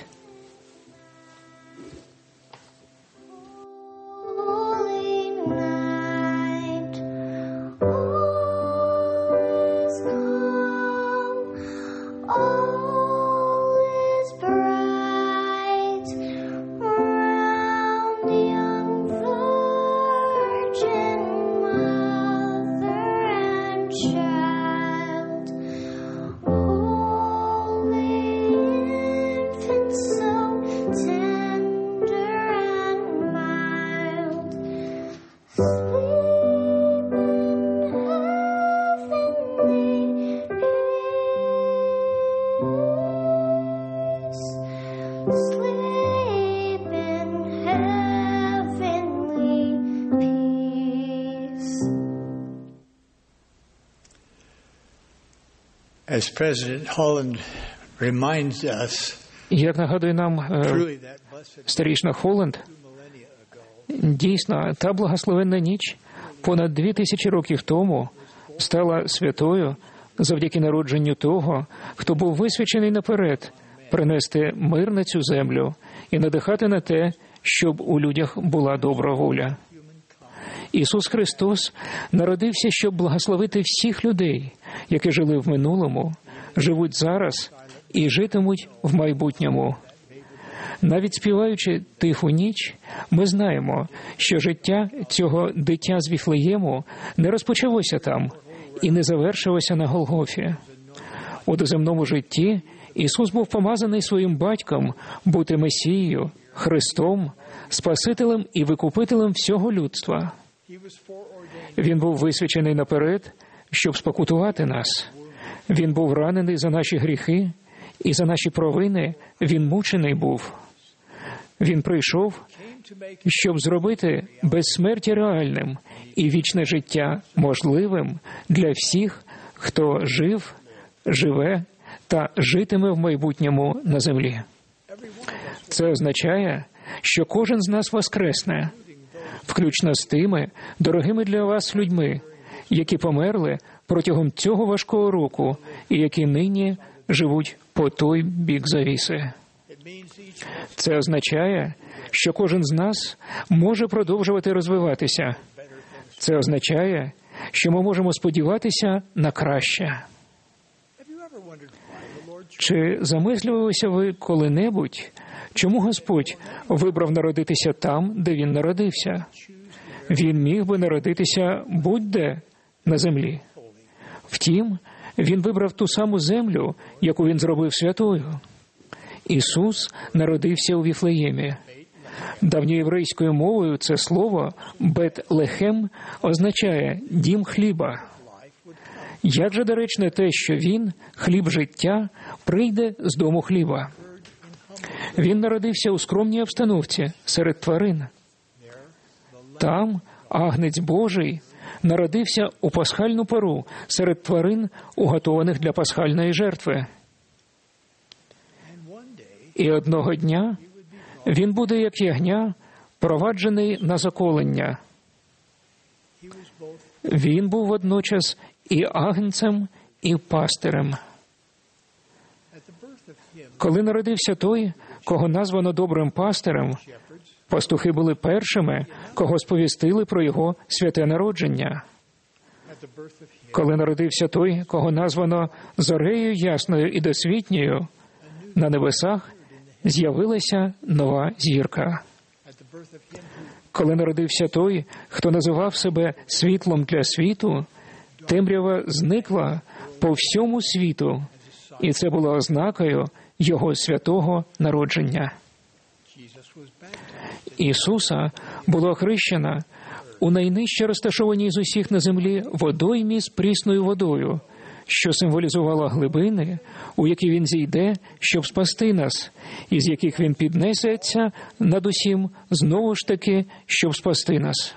Як нагадує нам старішина Холланд, дійсно, та благословенна ніч понад 2000 років тому стала святою завдяки народженню того, хто був висвячений наперед принести мир на цю землю і надихати на те, щоб у людях була добра воля. Ісус Христос народився, щоб благословити всіх людей, які жили в минулому, живуть зараз і житимуть в майбутньому. Навіть співаючи «Тиху ніч», ми знаємо, що життя цього дитя з Віфлеєму не розпочалося там і не завершилося на Голгофі. У доземному житті Ісус був помазаний своїм батьком бути Месією, Христом, Спасителем і Викупителем всього людства. Він був висвячений наперед, щоб спокутувати нас. Він був ранений за наші гріхи, і за наші провини Він мучений був. Він прийшов, щоб зробити безсмертя реальним і вічне життя можливим для всіх, хто жив, живе та житиме в майбутньому на землі. Це означає, що кожен з нас воскресне, включно з тими дорогими для вас людьми, які померли протягом цього важкого року і які нині живуть по той бік завіси. Це означає, що кожен з нас може продовжувати розвиватися. Це означає, що ми можемо сподіватися на краще. Чи замислювалися ви коли-небудь, чому Господь вибрав народитися там, де Він народився? Він міг би народитися будь-де на землі. Втім, Він вибрав ту саму землю, яку Він зробив святою. Ісус народився у Віфлеємі. Давньоєврейською мовою це слово «Бет-Лехем» означає «дім хліба». Як же доречне те, що Він, хліб життя, прийде з дому хліба. Він народився у скромній обстановці, серед тварин. Там Агнець Божий народився у пасхальну пору, серед тварин, уготованих для пасхальної жертви. І одного дня Він буде, як ягня, проваджений на заколення. Він був водночас і агнцем, і пастирем. Коли народився той, кого названо добрим пастирем, пастухи були першими, кого сповістили про його святе народження. Коли народився той, кого названо зорею ясною і досвітньою, на небесах з'явилася нова зірка. Коли народився той, хто називав себе світлом для світу, темрява зникла по всьому світу, і це було ознакою Його святого народження. Ісуса було охрещено у найнижче розташованій з усіх на землі водоймі з прісною водою, що символізувало глибини, у які Він зійде, щоб спасти нас, із яких Він піднесеться над усім, знову ж таки, щоб спасти нас.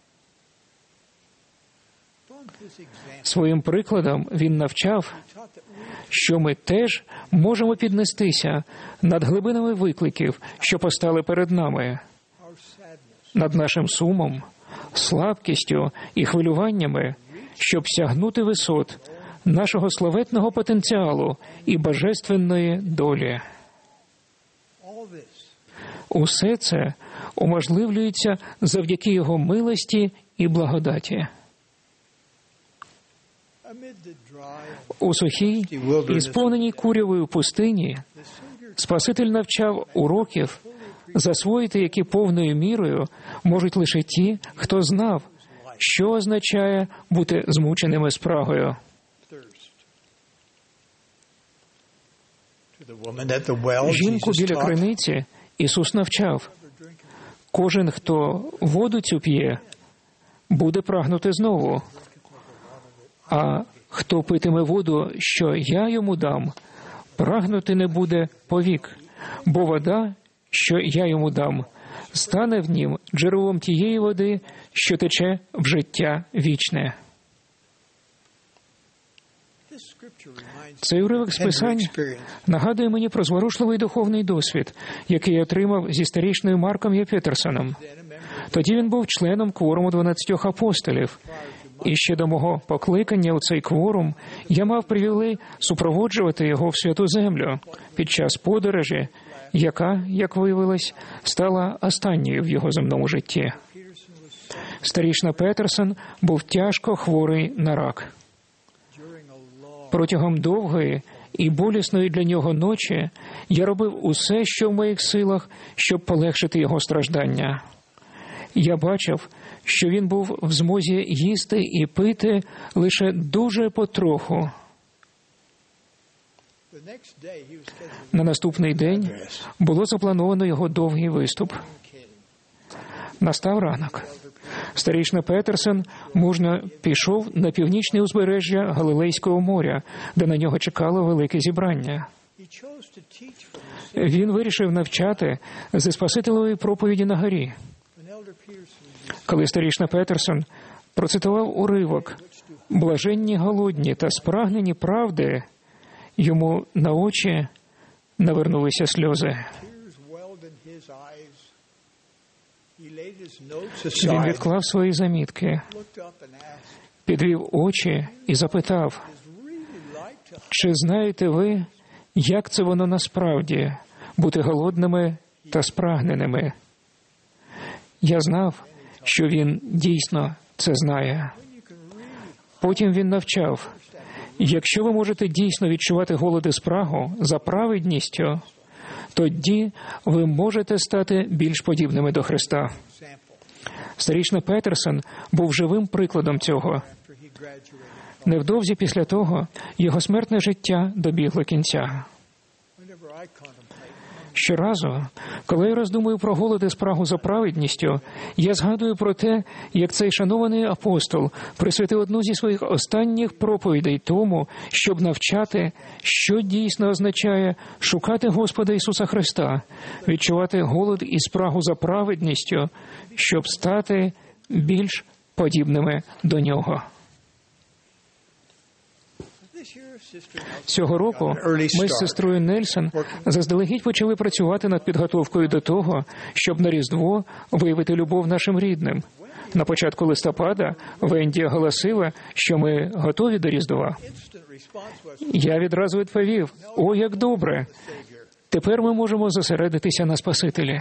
Своїм прикладом Він навчав, що ми теж можемо піднестися над глибинами викликів, що постали перед нами, над нашим сумом, слабкістю і хвилюваннями, щоб сягнути висот нашого славетного потенціалу і божественної долі. Усе це уможливлюється завдяки Його милості і благодаті. У сухій і сповненій курявою пустині Спаситель навчав уроків, засвоїти які повною мірою можуть лише ті, хто знав, що означає бути змученими спрагою. Жінку біля криниці Ісус навчав: кожен, хто воду цю п'є, буде прагнути знову, а хто питиме воду, що я йому дам, прагнути не буде повік, бо вода, що я йому дам, стане в нім джерелом тієї води, що тече в життя вічне. Цей уривок з Писань нагадує мені про зворушливий духовний досвід, який я отримав зі старішною Марком Є. Петерсоном. Тоді він був членом кворуму 12 апостолів. І ще до мого покликання у цей кворум я мав привілей супроводжувати його в Святу Землю під час подорожі, яка, як виявилось, стала останньою в його земному житті. Старішина Петерсон був тяжко хворий на рак. Протягом довгої і болісної для нього ночі я робив усе, що в моїх силах, щоб полегшити його страждання. Я бачив, що він був в змозі їсти і пити лише дуже потроху. На наступний день було заплановано його довгий виступ. Настав ранок. Старішина Петерсон мужньо пішов на північне узбережжя Галилейського моря, де на нього чекало велике зібрання. Він вирішив навчати зі Спасителевої проповіді на горі. Коли старішина Петерсон процитував уривок «Блаженні голодні та спрагнені правди», йому на очі навернулися сльози. Він відклав свої замітки, підвів очі і запитав, «Чи знаєте ви, як це воно насправді – бути голодними та спрагненими?» Я знав, що він дійсно це знає. Потім він навчав, якщо ви можете дійсно відчувати голод і спрагу за праведністю, тоді ви можете стати більш подібними до Христа. Старішина Петерсон був живим прикладом цього. Невдовзі після того його смертне життя добігло кінця. Щоразу, коли я роздумую про голод і спрагу за праведністю, я згадую про те, як цей шанований апостол присвятив одну зі своїх останніх проповідей тому, щоб навчати, що дійсно означає шукати Господа Ісуса Христа, відчувати голод і спрагу за праведністю, щоб стати більш подібними до Нього. Цього року ми з сестрою Нельсон заздалегідь почали працювати над підготовкою до того, щоб на Різдво виявити любов нашим рідним. На початку листопада Венді оголосила, що ми готові до Різдва. Я відразу відповів: «О, як добре! Тепер ми можемо зосередитися на Спасителі».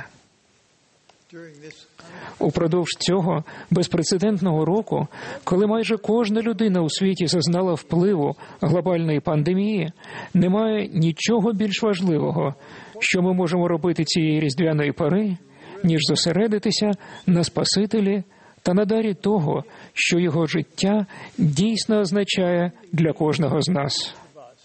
Упродовж цього безпрецедентного року, коли майже кожна людина у світі зазнала впливу глобальної пандемії, немає нічого більш важливого, що ми можемо робити цієї різдвяної пори, ніж зосередитися на Спасителі та на дарі того, що його життя дійсно означає для кожного з нас.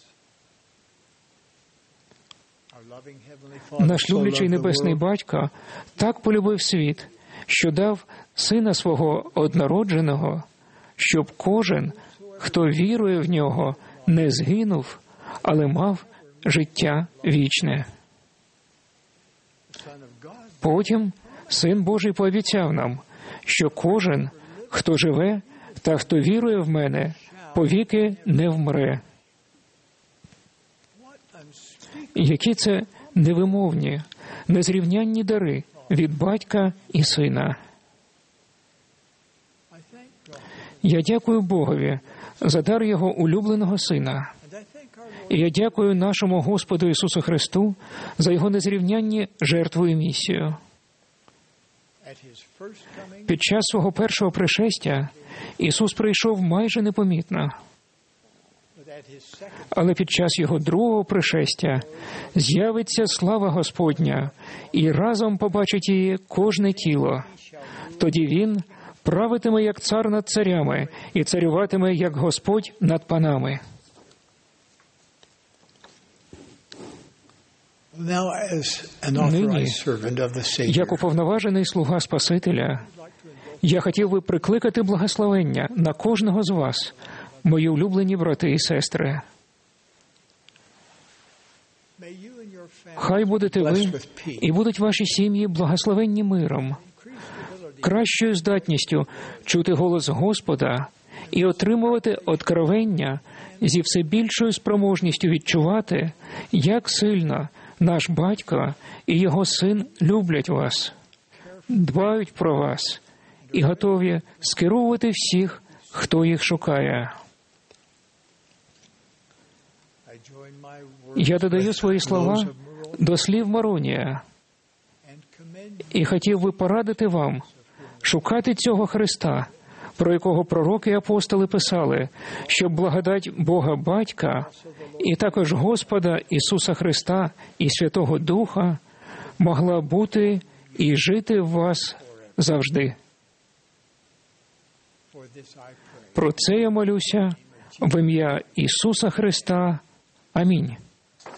Наш люблячий Небесний Батько так полюбив світ, що дав Сина Свого однородженого, щоб кожен, хто вірує в Нього, не згинув, але мав життя вічне. Потім Син Божий пообіцяв нам, що кожен, хто живе та хто вірує в мене, повіки не вмре. Які це невимовні, незрівнянні дари від Батька і Сина. Я дякую Богові за дар Його улюбленого Сина. І я дякую нашому Господу Ісусу Христу за Його незрівнянні жертву і місію. Під час свого першого пришестя Ісус прийшов майже непомітно. Але під час Його другого пришестя з'явиться слава Господня, і разом побачить її кожне тіло. Тоді Він правитиме як цар над царями і царюватиме як Господь над панами. Нині, як уповноважений слуга Спасителя, я хотів би прикликати благословення на кожного з вас, мої улюблені брати і сестри. Хай будете ви і будуть ваші сім'ї благословенні миром, кращою здатністю чути голос Господа і отримувати откровення зі все більшою спроможністю відчувати, як сильно наш Батько і Його Син люблять вас, дбають про вас і готові скеровувати всіх, хто їх шукає. Я додаю свої слова до слів Маронія і хотів би порадити вам шукати цього Христа, про якого пророки і апостоли писали, щоб благодать Бога Батька і також Господа Ісуса Христа і Святого Духа могла бути і жити в вас завжди. Про це я молюся в ім'я Ісуса Христа. Амінь.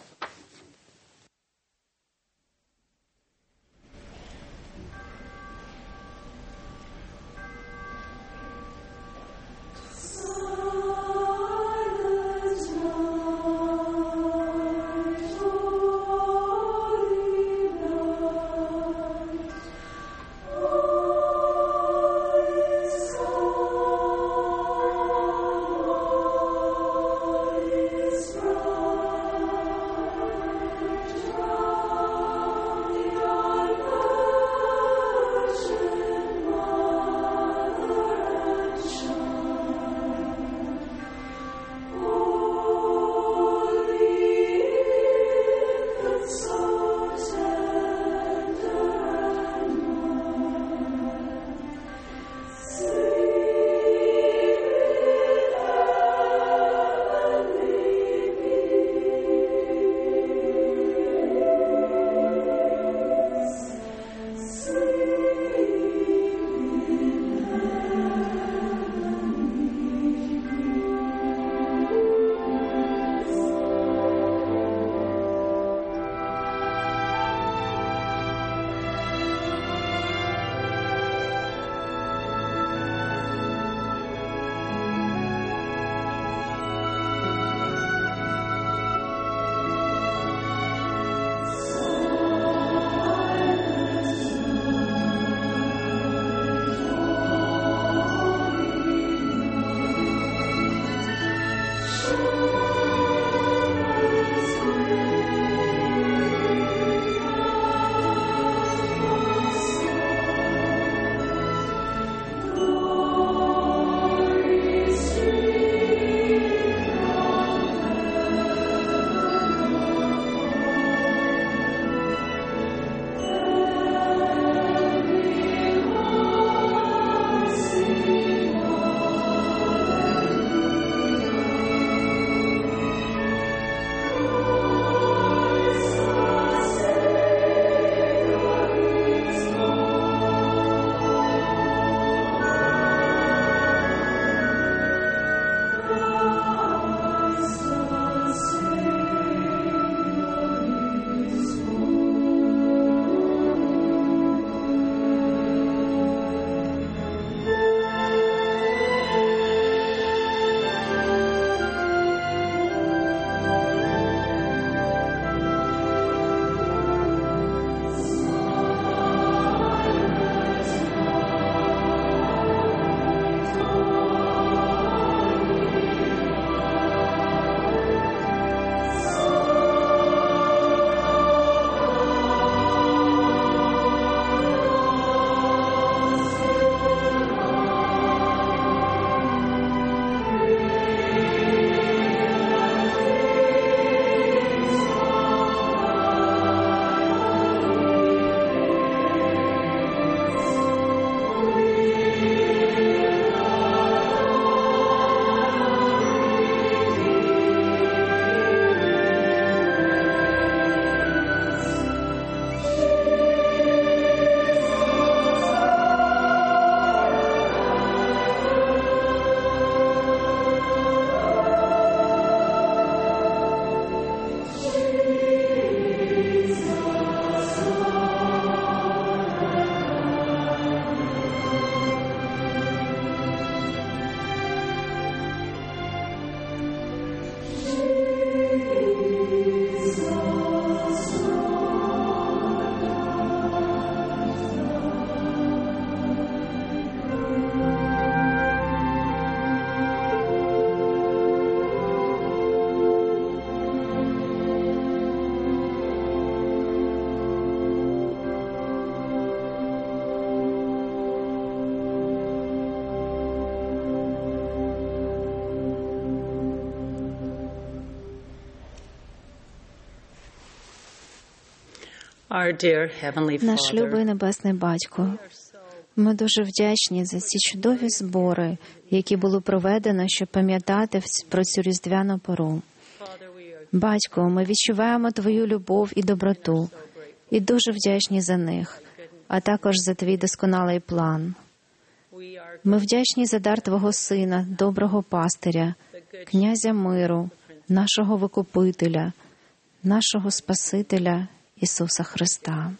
Наш любий Небесний Батько, ми дуже вдячні за ці чудові збори, які було проведено, щоб пам'ятати про цю різдвяну пору. Батько, ми відчуваємо Твою любов і доброту, і дуже вдячні за них, а також за Твій досконалий план. Ми вдячні за дар Твого Сина, доброго пастиря, князя миру, нашого Викупителя, нашого Спасителя Ісуса Христа.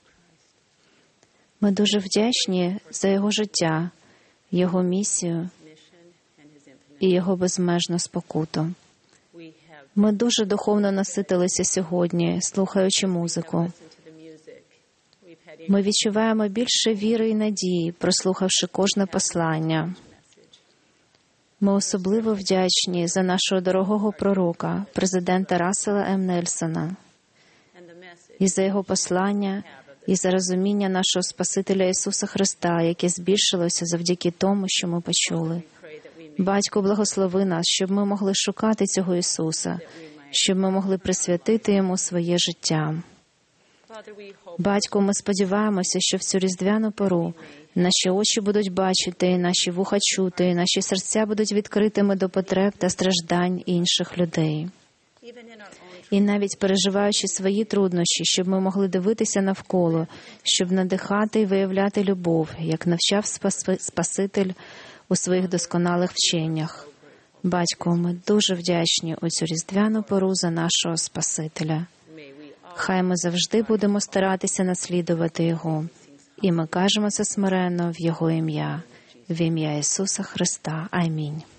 Ми дуже вдячні за Його життя, Його місію і Його безмежну спокуту. Ми дуже духовно наситилися сьогодні, слухаючи музику. Ми відчуваємо більше віри і надії, прослухавши кожне послання. Ми особливо вдячні за нашого дорогого пророка, президента Рассела М. Нельсона, і за його послання, і за розуміння нашого Спасителя Ісуса Христа, яке збільшилося завдяки тому, що ми почули. Батько, благослови нас, щоб ми могли шукати цього Ісуса, щоб ми могли присвятити Йому своє життя. Батько, ми сподіваємося, що в цю різдвяну пору наші очі будуть бачити, наші вуха чути, наші серця будуть відкритими до потреб та страждань інших людей. І навіть переживаючи свої труднощі, щоб ми могли дивитися навколо, щоб надихати і виявляти любов, як навчав Спаситель у своїх досконалих вченнях. Батько, ми дуже вдячні у цю різдвяну пору за нашого Спасителя. Хай ми завжди будемо старатися наслідувати Його. І ми кажемо це смиренно в Його ім'я, в ім'я Ісуса Христа. Амінь.